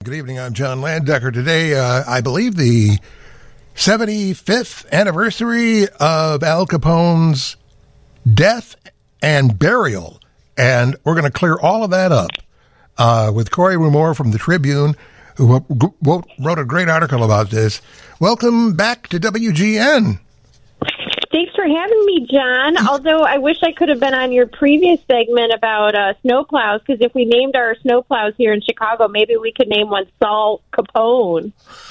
Good evening. I'm John Landecker. Today, I believe the 75th anniversary of Al Capone's death and burial. And we're going to clear all of that up with Corey Rumore from the Tribune, who wrote a great article about this. Welcome back to WGN. Thanks for having me, John. Although I wish I could have been on your previous segment about snowplows, because if we named our snowplows here in Chicago, maybe we could name one Saul Capone.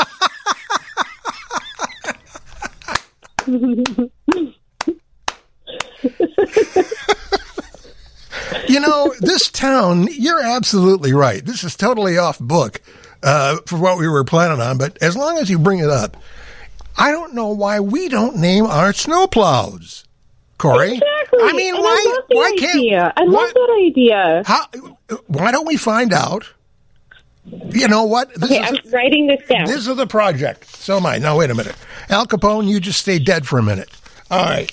You know, this town, you're absolutely right. This is totally off book for what we were planning on, but as long as you bring it up, I don't know why we don't name our snowplows, Corey. Exactly. I mean, why can't... I love that idea. Why don't we find out? You know what? I'm writing this down. This is the project. So am I. Now, wait a minute. Al Capone, you just stay dead for a minute. All right.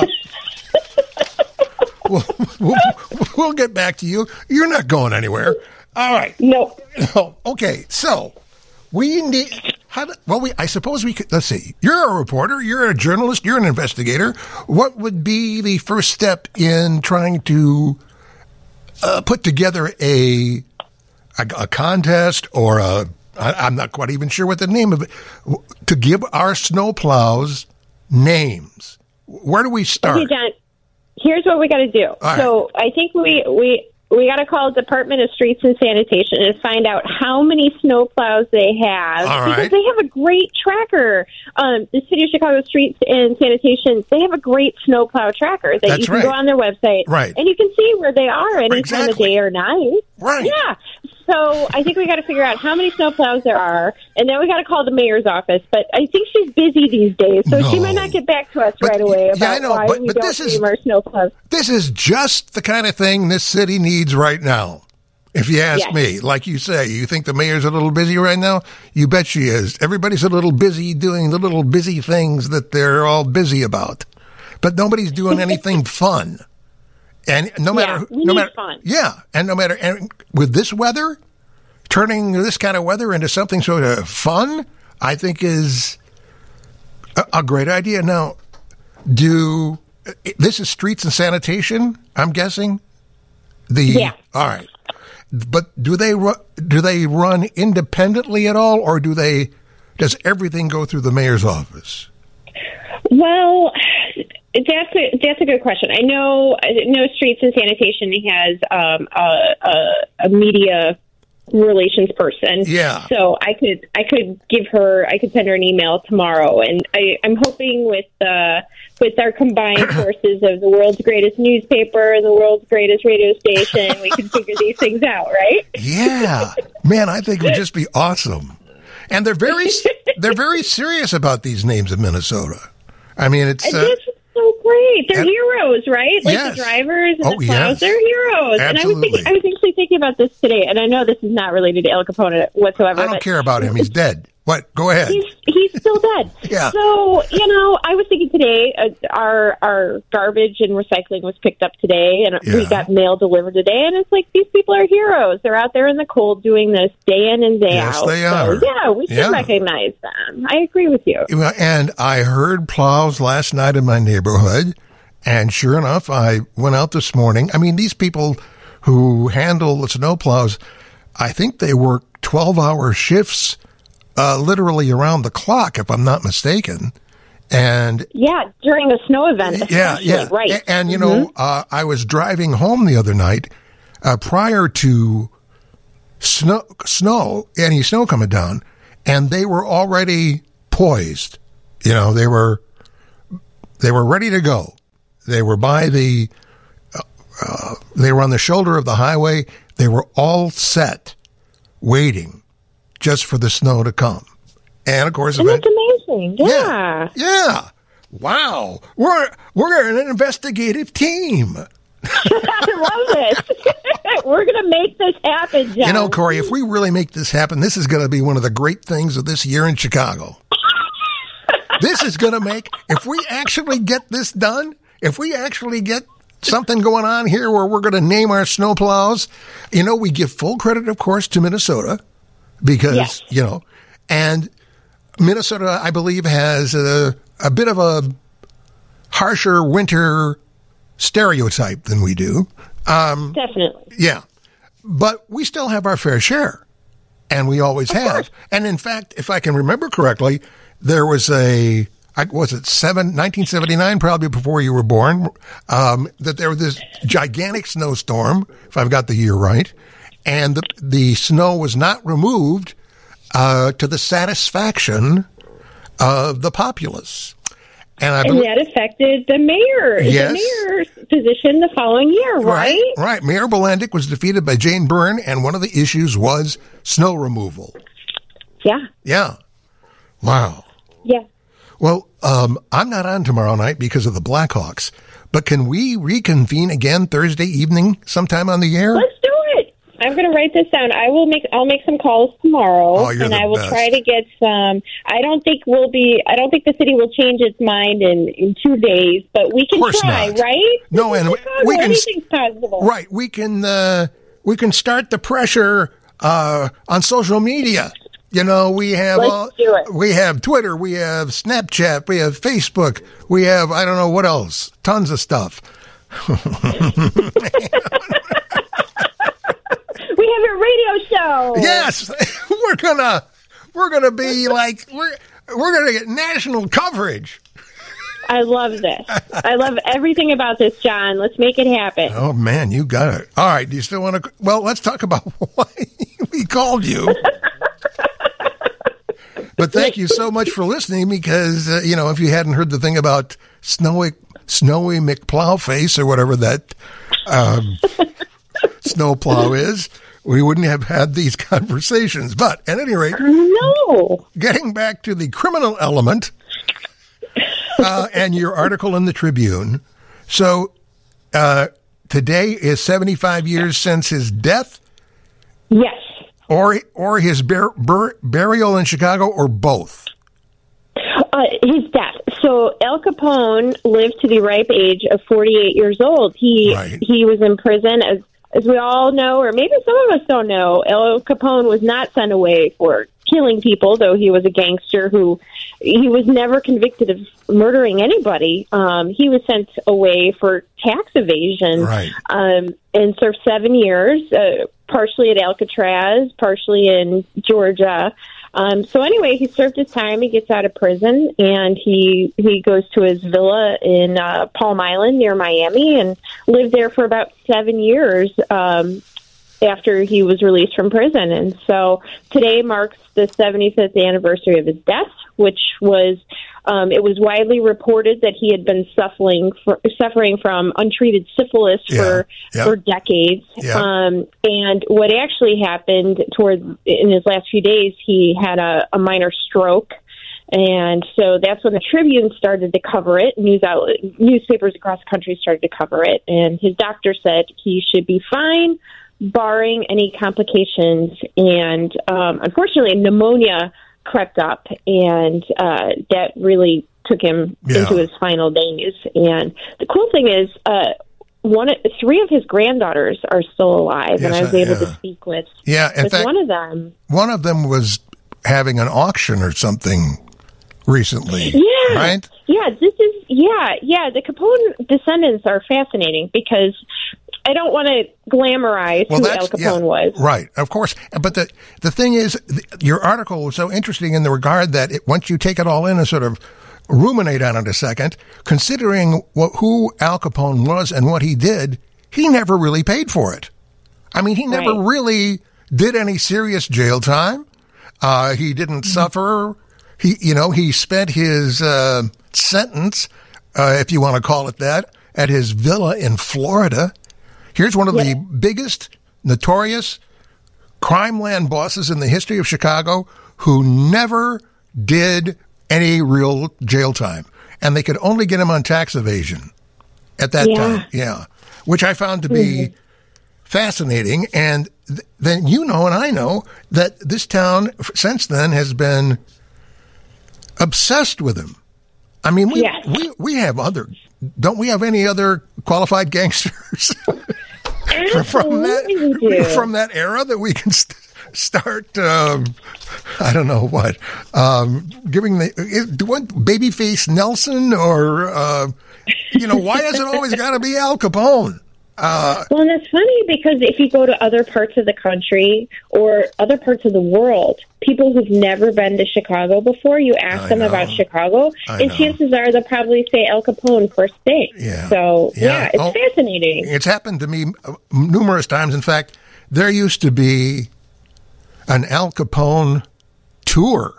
We'll get back to you. You're not going anywhere. All right. No. Okay. So we need. I suppose we could. Let's see. You're a reporter. You're a journalist. You're an investigator. What would be the first step in trying to put together a contest or I'm not quite even sure what the name of it, to give our snowplows names? Where do we start? Okay, John. Here's what we got to do. So I think we got to call Department of Streets and Sanitation and find out how many snowplows they have. Because they have a great tracker. The City of Chicago Streets and Sanitation, they have a great snowplow tracker that you can go on their website. Right. And you can see where they are any time of day or night. Right. Yeah. So I think we got to figure out how many snowplows there are, and then we got to call the mayor's office. But I think she's busy these days, so she might not get back to us right away about why we don't name our snowplows. This is just the kind of thing this city needs right now, if you ask me. Like you say, you think the mayor's a little busy right now? You bet she is. Everybody's a little busy doing the little busy things that they're all busy about. But nobody's doing anything fun. And no matter fun. Yeah, and and with this weather, turning this kind of weather into something sort of fun, I think is a great idea. Now, this is Streets and Sanitation, I'm guessing? All right. But do they run independently at all, or does everything go through the mayor's office? Well, that's a good question. I know Streets and Sanitation has a media relations person. Yeah. So I could send her an email tomorrow, and I'm hoping with our combined forces of the world's greatest newspaper and the world's greatest radio station, we can figure these things out, right? Yeah, man, I think it would just be awesome. And they're very serious about these names in Minnesota. I mean, it's so great. They're heroes, right? Like the drivers and the plows, they're heroes. Absolutely. And I was actually thinking about this today, and I know this is not related to Al Capone whatsoever. I don't care about him. He's dead. What? Go ahead. He's still dead. Yeah. So, I was thinking today, our garbage and recycling was picked up today, and we got mail delivered today, and it's like, these people are heroes. They're out there in the cold doing this day in and day out. Yes, they are. So, we should recognize them. I agree with you. And I heard plows last night in my neighborhood, and sure enough, I went out this morning. I mean, these people who handle the snow plows, I think they work 12-hour shifts literally around the clock, if I'm not mistaken. And during a snow event. Right. And I was driving home the other night prior to any snow coming down, and they were already poised. They were ready to go. They were by they were on the shoulder of the highway. They were all set, waiting just for the snow to come. And of course, that's amazing. Yeah. Wow. We're an investigative team. I love it. We're going to make this happen, John. Corey, if we really make this happen, this is going to be one of the great things of this year in Chicago. This is going to make, if we actually get this done, if we actually get something going on here where we're going to name our snowplows, we give full credit, of course, to Minnesota. because, and Minnesota, I believe, has a bit of a harsher winter stereotype than we do. Definitely. Yeah. But we still have our fair share, and we always have. And in fact, if I can remember correctly, there was 1979, probably before you were born, that there was this gigantic snowstorm, if I've got the year right, and the snow was not removed to the satisfaction of the populace. And that affected the mayor's position the following year, right? Right. Mayor Bilendik was defeated by Jane Byrne, and one of the issues was snow removal. Yeah. Yeah. Wow. Yeah. Well, I'm not on tomorrow night because of the Blackhawks, but can we reconvene again Thursday evening sometime on the air? Let's do it. I'm going to write this down. I'll make some calls tomorrow, and I will try to get some. I don't think the city will change its mind in 2 days, but we can try, not. Right? No, and anything's possible. Right. We can start the pressure on social media. We have we have Twitter, we have Snapchat, we have Facebook, we have I don't know what else, tons of stuff. We have a radio show. Yes, we're gonna be like we're gonna get national coverage. I love this. I love everything about this, John. Let's make it happen. Oh man, you got it. All right, do you still want to? Well, let's talk about why we called you. But thank you so much for listening because, if you hadn't heard the thing about Snowy McPlowface or whatever that snowplow is, we wouldn't have had these conversations. But at any rate, getting back to the criminal element and your article in the Tribune. So today is 75 years since his death? Yes. Or his burial in Chicago, or both? His death. So Al Capone lived to the ripe age of 48 years old. He was in prison, as we all know, or maybe some of us don't know. Al Capone was not sent away for killing people, though he was a gangster he was never convicted of murdering anybody. He was sent away for tax evasion, and served 7 years, partially at Alcatraz, partially in Georgia. So anyway, he served his time. He gets out of prison, and he goes to his villa in Palm Island near Miami and lived there for about 7 years after he was released from prison. And so today marks the 75th anniversary of his death, which was it was widely reported that he had been suffering from untreated syphilis for decades. Yeah. And what actually happened in his last few days, he had a minor stroke. And so that's when the Tribune started to cover it. Newspapers across the country started to cover it. And his doctor said he should be fine, barring any complications. And unfortunately, pneumonia crept up, and that really took him into his final days. And the cool thing is, 3 of his granddaughters are still alive, and I was able to speak with in fact, one of them. One of them was having an auction or something recently. Yeah, right? Yeah, the Capone descendants are fascinating because I don't want to glamorize who Al Capone was. Right, of course. But the thing is, your article was so interesting in the regard that once you take it all in and sort of ruminate on it a second, considering who Al Capone was and what he did, he never really paid for it. I mean, he never really did any serious jail time. He didn't suffer. He spent his sentence, if you want to call it that, at his villa in Florida. Here's one of the biggest, notorious crime land bosses in the history of Chicago who never did any real jail time. And they could only get him on tax evasion at that time. Yeah. Which I found to be fascinating. And then and I know that this town since then has been obsessed with him. I mean, we have don't we have any other qualified gangsters from that era that we can start I don't know what, giving Babyface Nelson or, why has it always got to be Al Capone? Well, and it's funny because if you go to other parts of the country or other parts of the world, people who've never been to Chicago before, you ask them about Chicago, and chances are they'll probably say Al Capone first thing. Yeah. So, it's fascinating. It's happened to me numerous times. In fact, there used to be an Al Capone tour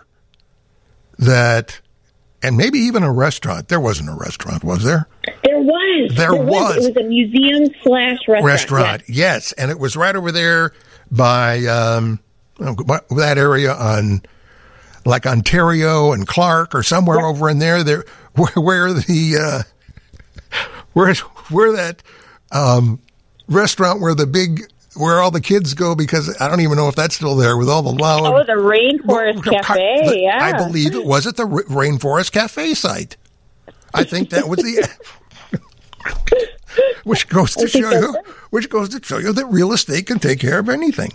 and maybe even a restaurant. There wasn't a restaurant, was there? There was. It was a museum/restaurant. Yes. And it was right over there by that area on like Ontario and Clark or somewhere over in there. Where that restaurant where all the kids go, because I don't even know if that's still there with all the loud. Oh, the Rainforest Cafe, yeah. I believe it was at the Rainforest Cafe site. I think that was the which goes to show you that real estate can take care of anything.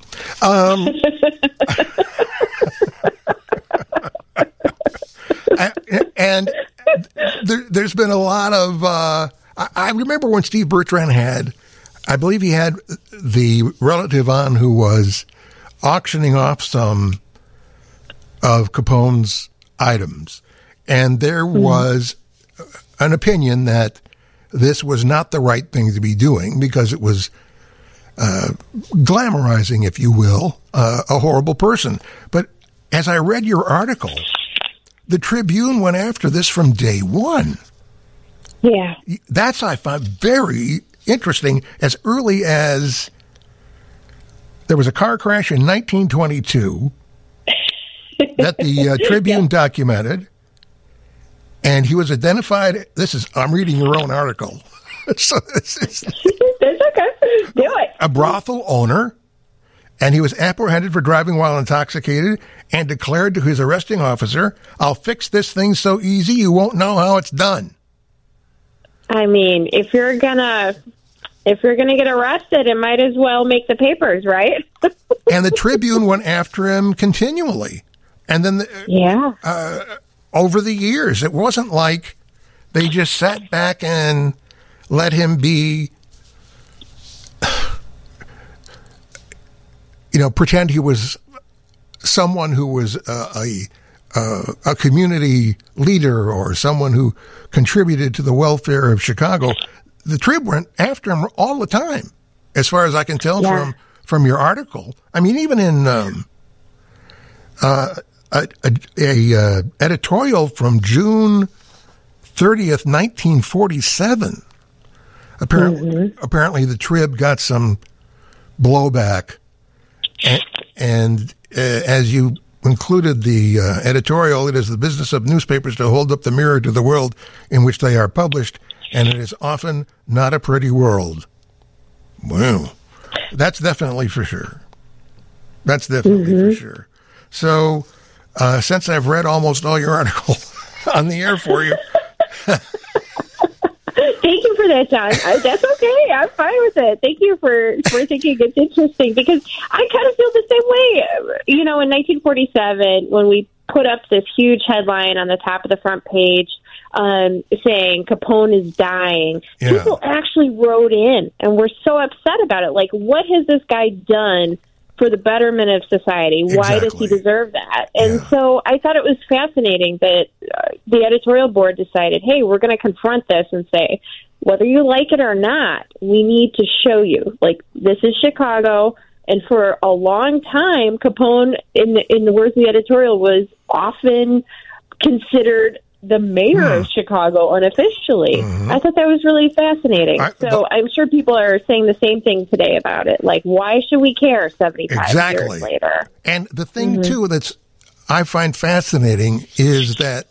And there's been a lot of I remember when Steve Bertrand I believe he had the relative on who was auctioning off some of Capone's items. And there was an opinion that this was not the right thing to be doing because it was glamorizing, if you will, a horrible person. But as I read your article, the Tribune went after this from day one. Yeah. That's, I found, very interesting. As early as there was a car crash in 1922 that the Tribune documented, and he was identified. I'm reading your own article. So this is it's okay. Do it. A brothel owner, and he was apprehended for driving while intoxicated and declared to his arresting officer, "I'll fix this thing so easy you won't know how it's done." I mean, if you're gonna get arrested, it might as well make the papers, right? And the Tribune went after him continually, and then over the years, it wasn't like they just sat back and let him be, pretend he was someone who was a community leader or someone who contributed to the welfare of Chicago. The Trib went after him all the time, as far as I can tell from your article. I mean, even in a editorial from June 30th, 1947. Apparently, the Trib got some blowback, and as you included the editorial, it is the business of newspapers to hold up the mirror to the world in which they are published, and it is often not a pretty world. Well, that's definitely for sure. That's definitely for sure. So, since I've read almost all your article on the air for you. Thank you for that, John. That's okay. I'm fine with it. Thank you for thinking it's interesting, because I kind of feel the same way. In 1947, when we put up this huge headline on the top of the front page saying Capone is dying, people actually wrote in and were so upset about it. Like, what has this guy done for the betterment of society? Why does he deserve that? And so I thought it was fascinating that the editorial board decided, hey, we're going to confront this and say, whether you like it or not, we need to show you, like, this is Chicago. And for a long time, Capone, in the words of the editorial, was often considered the mayor of Chicago unofficially. I thought that was really fascinating. I'm sure people are saying the same thing today about it. Like, why should we care 75 years later? And the thing, too, I find fascinating is that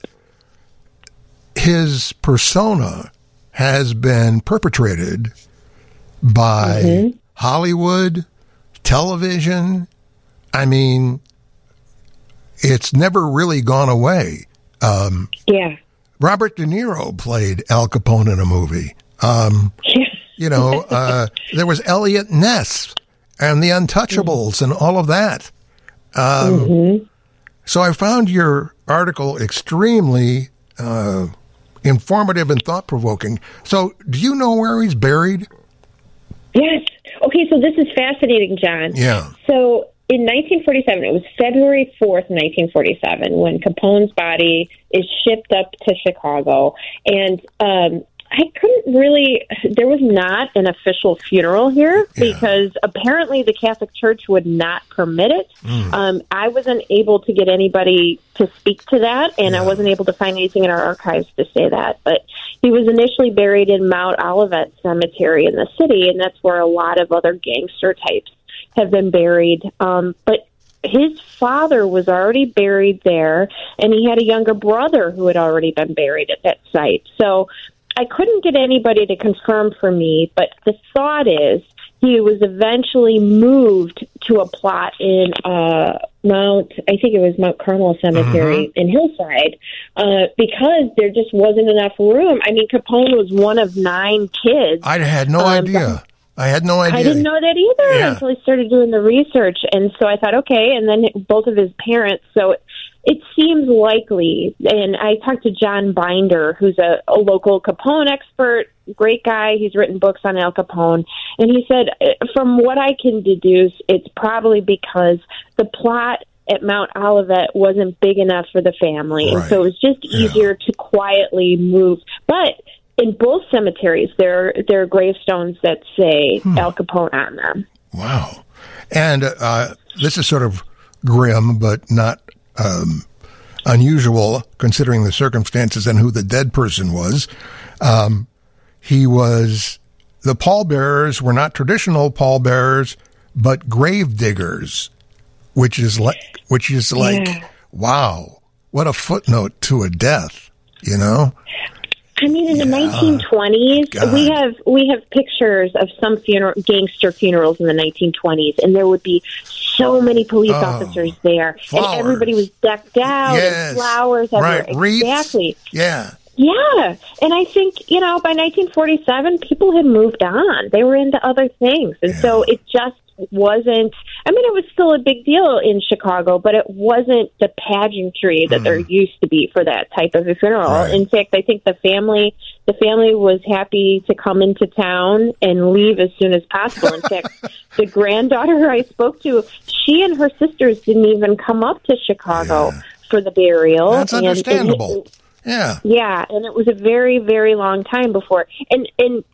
his persona has been perpetrated by Hollywood, television. I mean, it's never really gone away. Robert De Niro played Al Capone in a movie. There was Elliot Ness and The Untouchables and all of that. So I found your article extremely informative and thought-provoking. So do you know where he's buried? Yes. Okay, so this is fascinating, John. Yeah. So in 1947, it was February 4th, 1947, when Capone's body is shipped up to Chicago. And I couldn't really, there was not an official funeral here because apparently the Catholic Church would not permit it. I wasn't able to get anybody to speak to that, and I wasn't able to find anything in our archives to say that. But he was initially buried in Mount Olivet Cemetery in the city, and that's where a lot of other gangster types have been buried. But his father was already buried there, and he had a younger brother who had already been buried at that site. So I couldn't get anybody to confirm for me, but the thought is he was eventually moved to a plot in Mount Carmel Cemetery in Hillside, because there just wasn't enough room. I mean, Capone was one of 9 kids. I had no idea. I had no idea. I didn't know that either until I started doing the research. And so I thought, okay, and then both of his parents. So it seems likely, and I talked to John Binder, who's a local Capone expert, great guy. He's written books on Al Capone. And he said, from what I can deduce, it's probably because the plot at Mount Olivet wasn't big enough for the family. And so it was just easier to quietly move. But in both cemeteries, there are gravestones that say Al Capone on them. Wow. And this is sort of grim, but not unusual considering the circumstances and who the dead person was. The pallbearers were not traditional pallbearers, but grave diggers, which is like, wow, what a footnote to a death, you know? I mean, in the 1920s, we have pictures of some gangster funerals in the 1920s, and there would be so many police officers there, flowers. And everybody was decked out, and flowers everywhere. Wreaths. Exactly. Yeah. Yeah, and I think, by 1947, people had moved on. They were into other things, and so it just wasn't, it was still a big deal in Chicago, but it wasn't the pageantry that there used to be for that type of a funeral. Right. In fact, I think the family was happy to come into town and leave as soon as possible. In fact, the granddaughter I spoke to, she and her sisters didn't even come up to Chicago for the burial. That's understandable. Yeah, and it was a very, very long time before. And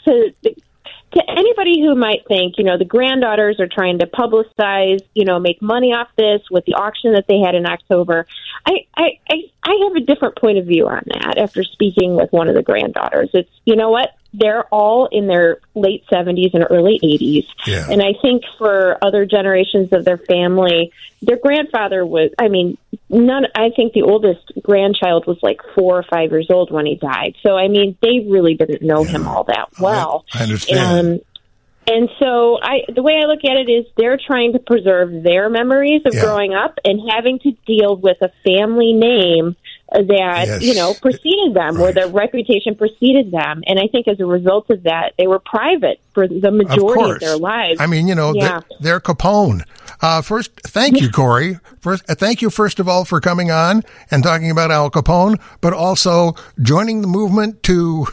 to anybody who might think, the granddaughters are trying to publicize, make money off this with the auction that they had in October, I have a different point of view on that after speaking with one of the granddaughters. It's, what? They're all in their late 70s and early 80s. Yeah. And I think for other generations of their family, their grandfather was, I think the oldest grandchild was like 4 or 5 years old when he died. So, they really didn't know him all that well. I understand. And so the way I look at it is they're trying to preserve their memories of growing up and having to deal with a family name that, preceded them, or their reputation preceded them. And I think as a result of that, they were private for the majority of their lives. They're Capone. First, thank you, Corey. Thank you, first of all, for coming on and talking about Al Capone, but also joining the movement to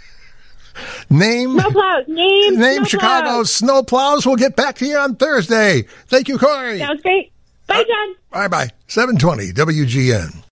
name Chicago's snowplows. We'll get back to you on Thursday. Thank you, Corey. Sounds great. Bye, John. Bye-bye. 720 WGN.